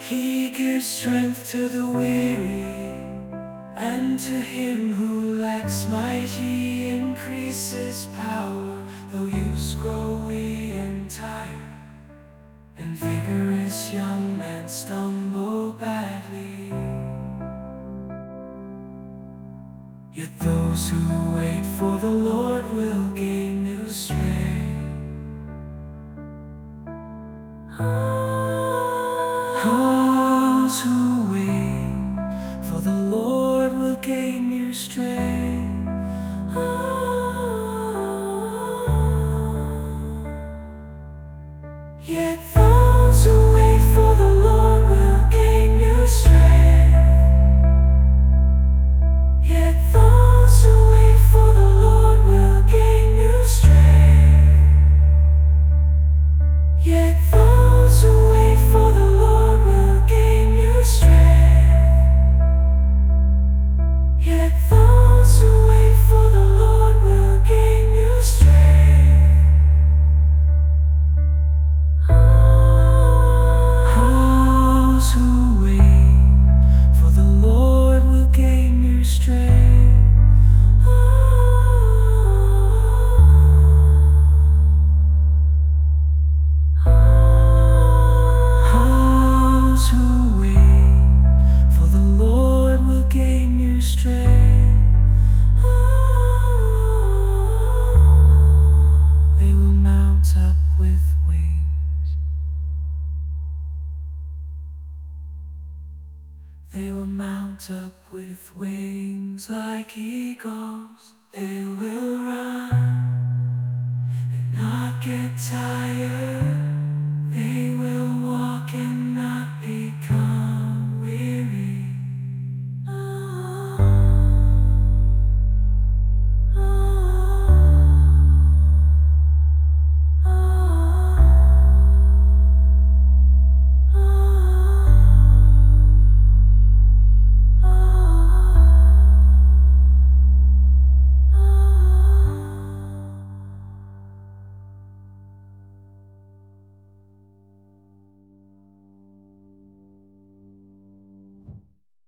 He gives strength to the weary, and to him who lacks might He increases power. Though youths grow weary and tired, and vigorous young men stumble badly, yet those who wait for the Lord will gain new strength. Those who wait for the Lord will gain new strength. Yet those who wait for the Lord will gain new strength. Yet those who wait for the Lord will gain new strength. Yet those who wait for the Lord will gain new strength. Yet those who wait for the Lord will gain new strength. Those who wait for the Lord will gain new strength. Those who wait for the Lord will gain new strength. They will mount up with wings. They will mount up with wings like eagles. They will run and not get tired.